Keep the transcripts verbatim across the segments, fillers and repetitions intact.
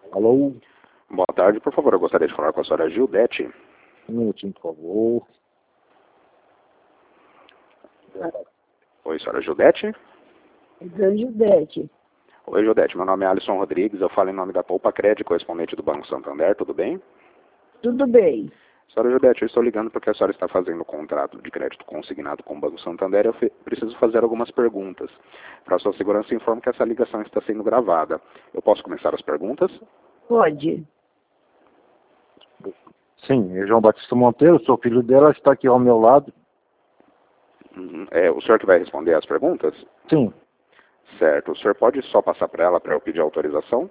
Alô? Boa tarde, por favor, eu gostaria de falar com a senhora Gildete. Um minutinho, por favor. Oi, senhora Gildete? Dona Gildete. Oi, Gildete, meu nome é Alisson Rodrigues, eu falo em nome da Poupa Crédito, correspondente do Banco Santander, tudo bem? Tudo bem. Senhora Gildete, eu estou ligando porque a senhora está fazendo um contrato de crédito consignado com o Banco Santander e eu preciso fazer algumas perguntas. Para sua segurança, informo que essa ligação está sendo gravada. Eu posso começar as perguntas? Pode. Sim, é João Batista Monteiro, sou filho dela, está aqui ao meu lado. Uhum. É o senhor que vai responder as perguntas? Sim. Certo. O senhor pode só passar para ela para eu pedir autorização?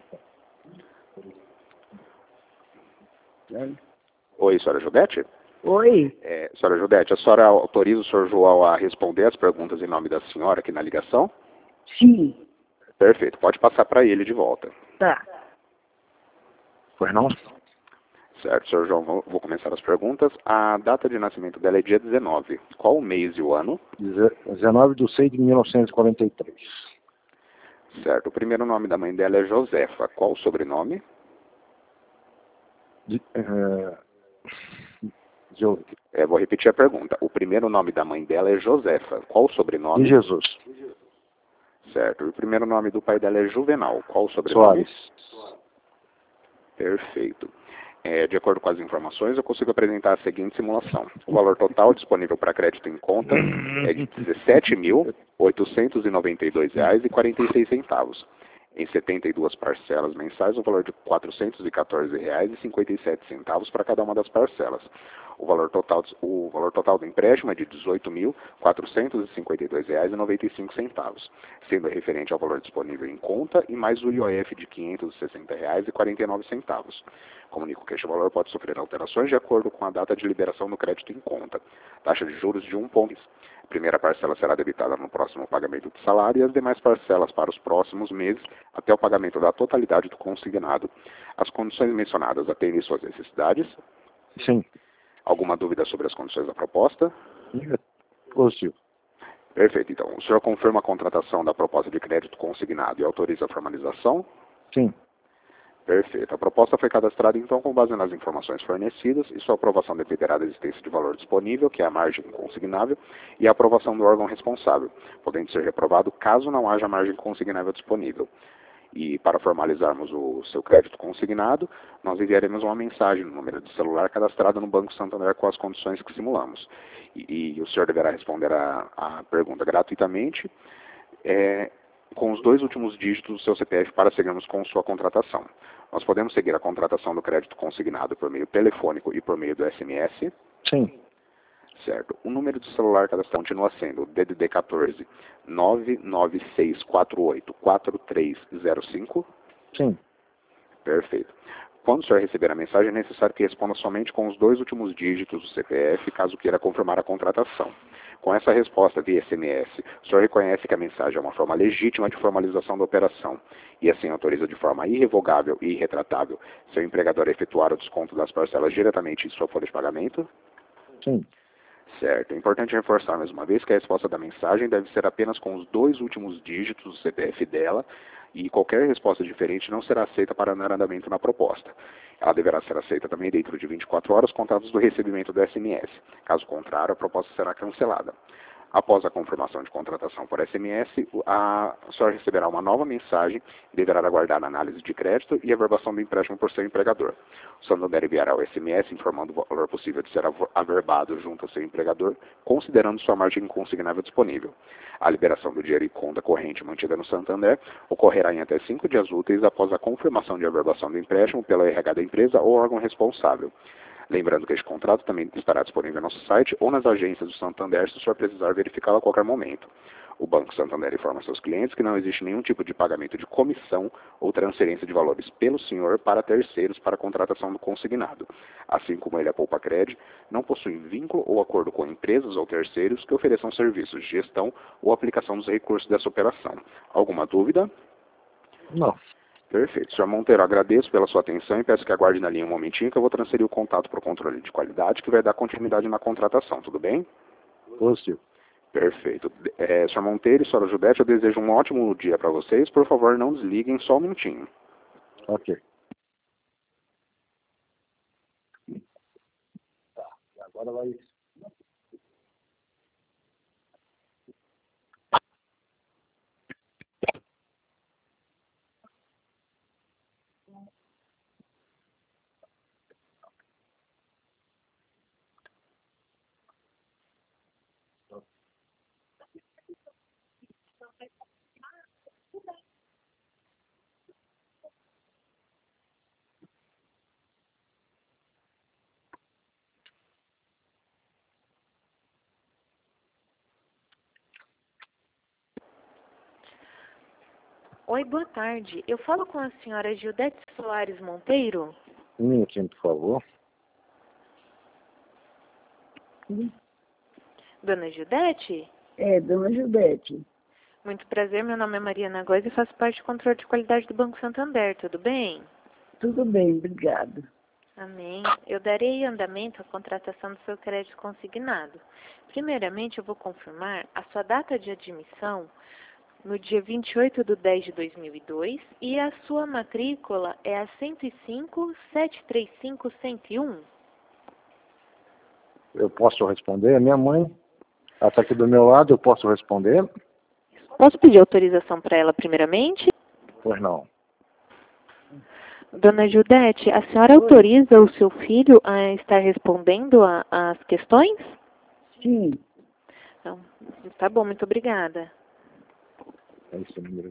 Oi, senhora Gildete? Oi. É, senhora Gildete, a senhora autoriza o senhor João a responder as perguntas em nome da senhora aqui na ligação? Sim. Perfeito. Pode passar para ele de volta. Tá. Pois não? Certo, senhor João, vou, vou começar as perguntas. A data de nascimento dela é dia dezenove. Qual o mês e o ano? dezenove de seis de mil novecentos e quarenta e três. Certo. O primeiro nome da mãe dela é Josefa. Qual o sobrenome? De, é, de, eu- É, vou repetir a pergunta. O primeiro nome da mãe dela é Josefa. Qual o sobrenome? de Jesus. Certo. E o primeiro nome do pai dela é Juvenal. Qual o sobrenome? Soares. Perfeito. É, de acordo com as informações, eu consigo apresentar a seguinte simulação. O valor total disponível para crédito em conta é de dezessete mil oitocentos e noventa e dois reais e quarenta e seis centavos. Em setenta e duas parcelas mensais, o valor de quatrocentos e quatorze reais e cinquenta e sete centavos para cada uma das parcelas. O valor total, o valor total do empréstimo é de dezoito mil quatrocentos e cinquenta e dois reais e noventa e cinco centavos, sendo referente ao valor disponível em conta e mais o I O F de quinhentos e sessenta reais e quarenta e nove centavos. Comunico que este valor pode sofrer alterações de acordo com a data de liberação do crédito em conta. Taxa de juros de um ponto. A primeira parcela será debitada no próximo pagamento de salário e as demais parcelas para os próximos meses até o pagamento da totalidade do consignado. As condições mencionadas atendem suas necessidades? Sim. Alguma dúvida sobre as condições da proposta? Positivo. Perfeito. Então, o senhor confirma a contratação da proposta de crédito consignado e autoriza a formalização? Sim. Perfeito. A proposta foi cadastrada, então, com base nas informações fornecidas e sua aprovação dependerá da existência de valor disponível, que é a margem consignável, e a aprovação do órgão responsável, podendo ser reprovado caso não haja margem consignável disponível. E para formalizarmos o seu crédito consignado, nós enviaremos uma mensagem no número de celular cadastrado no Banco Santander com as condições que simulamos. E, e o senhor deverá responder a, a pergunta gratuitamente, é, com os dois últimos dígitos do seu C P F para seguirmos com sua contratação. Nós podemos seguir a contratação do crédito consignado por meio telefônico e por meio do S M S. Sim. Certo. O número de celular cadastrado continua sendo D D D quatorze, nove nove seis quatro oito, quatro três zero cinco. Sim. Perfeito. Quando o senhor receber a mensagem, é necessário que responda somente com os dois últimos dígitos do C P F, caso queira confirmar a contratação. Com essa resposta via S M S, o senhor reconhece que a mensagem é uma forma legítima de formalização da operação e assim autoriza de forma irrevogável e irretratável seu empregador a efetuar o desconto das parcelas diretamente em sua folha de pagamento? Sim. Certo. É importante reforçar mais uma vez que a resposta da mensagem deve ser apenas com os dois últimos dígitos do C P F dela e qualquer resposta diferente não será aceita para dar andamento na proposta. Ela deverá ser aceita também dentro de vinte e quatro horas contadas do recebimento do S M S. Caso contrário, a proposta será cancelada. Após a confirmação de contratação por S M S, a senhora receberá uma nova mensagem e deverá aguardar a análise de crédito e a verbação do empréstimo por seu empregador. O Santander enviará o S M S informando o valor possível de ser averbado junto ao seu empregador, considerando sua margem consignável disponível. A liberação do dinheiro em conta corrente mantida no Santander ocorrerá em até cinco dias úteis após a confirmação de averbação do empréstimo pela R H da empresa ou órgão responsável. Lembrando que este contrato também estará disponível no nosso site ou nas agências do Santander se o senhor precisar verificá-lo a qualquer momento. O Banco Santander informa seus clientes que não existe nenhum tipo de pagamento de comissão ou transferência de valores pelo senhor para terceiros para a contratação do consignado. Assim como ele, a Poupa Crédito, não possui vínculo ou acordo com empresas ou terceiros que ofereçam serviços de gestão ou aplicação dos recursos dessa operação. Alguma dúvida? Não. Perfeito. senhor Monteiro, agradeço pela sua atenção e peço que aguarde na linha um momentinho que eu vou transferir o contato para o controle de qualidade que vai dar continuidade na contratação, tudo bem? Positivo. Perfeito. É, senhor Monteiro e senhora Judete, eu desejo um ótimo dia para vocês. Por favor, não desliguem só um minutinho. Ok. Tá, e agora vai... Oi, boa tarde. Eu falo com a senhora Gildete Soares Monteiro? Um minutinho, por favor. Dona Gildete? É, dona Gildete. Muito prazer, meu nome é Mariana Góes e faço parte do controle de qualidade do Banco Santander, tudo bem? Tudo bem, obrigada. Amém. Eu darei andamento à contratação do seu crédito consignado. Primeiramente, eu vou confirmar a sua data de admissão no dia vinte e oito de dez de dois mil e dois e a sua matrícula é a cento e cinco, setecentos e trinta e cinco, cento e um. Eu posso responder? Minha mãe, ela está aqui do meu lado, eu posso responder? Posso pedir autorização para ela primeiramente? Pois não. Dona Gildete, a senhora Oi. autoriza o seu filho a estar respondendo às questões? Sim, Então, tá bom, muito obrigada. É esse número.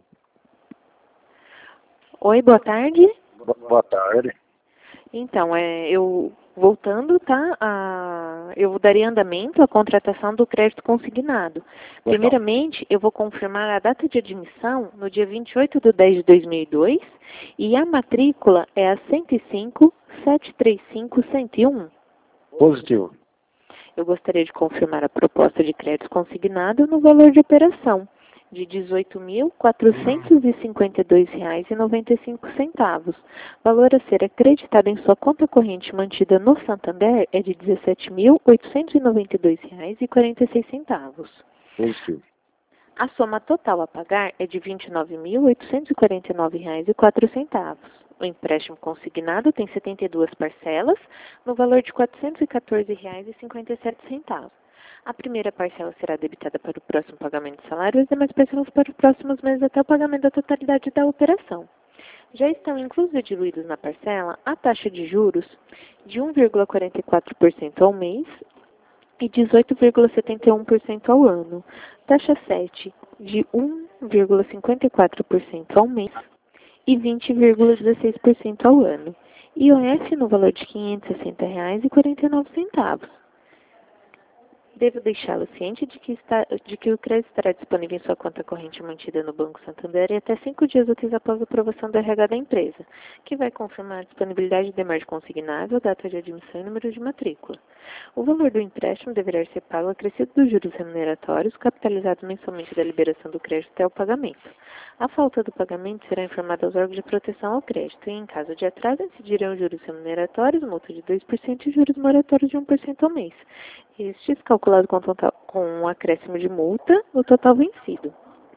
Oi, boa tarde. Boa, boa tarde. Então, é, eu voltando, tá? A, eu daria andamento à contratação do crédito consignado. Pois Primeiramente, eu vou confirmar a data de admissão no dia vinte e oito de dez de dois mil e dois e a matrícula é a cento e cinco, setecentos e trinta e cinco, cento e um. Positivo. Eu gostaria de confirmar a proposta de crédito consignado no valor de operação de dezoito mil, quatrocentos e cinquenta e dois reais e noventa e cinco centavos. Valor a ser acreditado em sua conta corrente mantida no Santander é de dezessete mil, oitocentos e noventa e dois reais e quarenta e seis centavos. Positivo. A soma total a pagar é de vinte e nove mil, oitocentos e quarenta e nove reais e quatro centavos. O empréstimo consignado tem setenta e duas parcelas, no valor de quatrocentos e quatorze reais e cinquenta e sete centavos. A primeira parcela será debitada para o próximo pagamento de salário e as demais parcelas para os próximos meses até o pagamento da totalidade da operação. Já estão inclusos e diluídos na parcela a taxa de juros de um vírgula quarenta e quatro por cento ao mês e dezoito vírgula setenta e um por cento ao ano. Taxa sete de um vírgula cinquenta e quatro por cento ao mês e vinte vírgula dezesseis por cento ao ano. I O F no valor de quinhentos e sessenta reais e quarenta e nove centavos. Devo deixá-lo ciente de que, está, de que o crédito estará disponível em sua conta corrente mantida no Banco Santander e até cinco dias úteis após a aprovação do R H da empresa, que vai confirmar a disponibilidade de demais consignável, data de admissão e número de matrícula. O valor do empréstimo deverá ser pago acrescido dos juros remuneratórios, capitalizados mensalmente da liberação do crédito até o pagamento. A falta do pagamento será informada aos órgãos de proteção ao crédito e, em caso de atraso, incidirão juros remuneratórios, multa de dois por cento e juros moratórios de um por cento ao mês. Estes calculado com, total, com um acréscimo de multa no total vencido.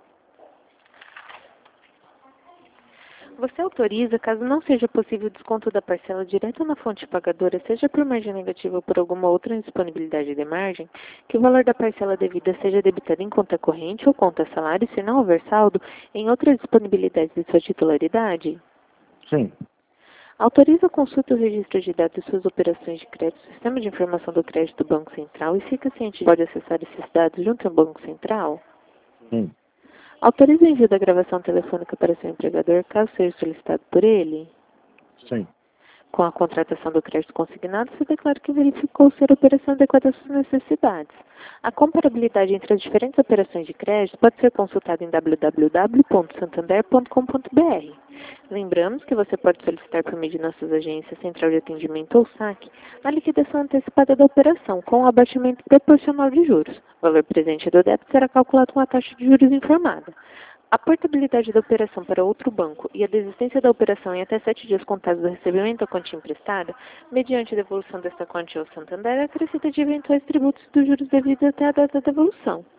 Você autoriza, caso não seja possível o desconto da parcela direto na fonte pagadora, seja por margem negativa ou por alguma outra indisponibilidade de margem, que o valor da parcela devida seja debitado em conta corrente ou conta salário, se não houver saldo, em outras disponibilidades de sua titularidade? Sim. Autoriza a consulta e o registro de dados de suas operações de crédito no Sistema de Informação do Crédito do Banco Central e fica ciente de que pode acessar esses dados junto ao Banco Central? Sim. Autoriza o envio da gravação telefônica para seu empregador, caso seja solicitado por ele? Sim. Com a contratação do crédito consignado, se declara que verificou ser a operação adequada às suas necessidades. A comparabilidade entre as diferentes operações de crédito pode ser consultada em w w w ponto santander ponto com ponto b r. Lembramos que você pode solicitar por meio de nossas agências, central de atendimento ou saque, a liquidação antecipada da operação, com o abatimento proporcional de juros. O valor presente do débito será calculado com a taxa de juros informada. A portabilidade da operação para outro banco e a desistência da operação em até sete dias contados do recebimento da quantia emprestada, mediante devolução desta quantia ao Santander, acrescida de eventuais tributos dos juros devidos até a data da devolução.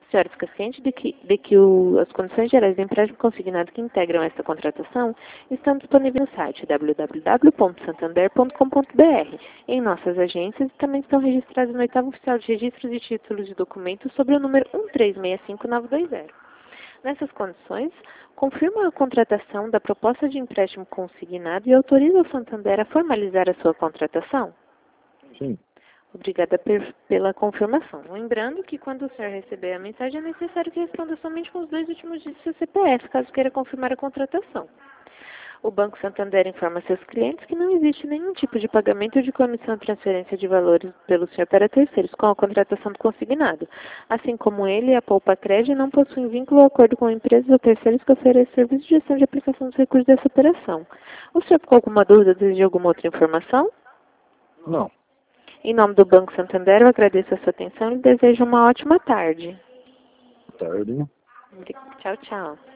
A senhora fica ciente de que, de que o, as condições gerais do empréstimo consignado que integram esta contratação estão disponíveis no site w w w ponto santander ponto com ponto b r. Em nossas agências também estão registradas no oitavo oficial de registros de títulos de documentos sobre o número um três seis cinco nove dois zero. Nessas condições, confirma a contratação da proposta de empréstimo consignado e autoriza o Santander a formalizar a sua contratação? Sim. Obrigada per, pela confirmação. Lembrando que quando o senhor receber a mensagem, é necessário que responda somente com os dois últimos dígitos do seu C P F, caso queira confirmar a contratação. O Banco Santander informa seus clientes que não existe nenhum tipo de pagamento de comissão ou transferência de valores pelo senhor para terceiros com a contratação do consignado, assim como ele e a Poupa Crédito não possuem vínculo ou acordo com empresas ou terceiros que oferecem serviço de gestão de aplicação dos recursos dessa operação. O senhor ficou com alguma dúvida ou deseja alguma outra informação? Não. Em nome do Banco Santander, eu agradeço a sua atenção e desejo uma ótima tarde. Boa tarde. Tchau, tchau.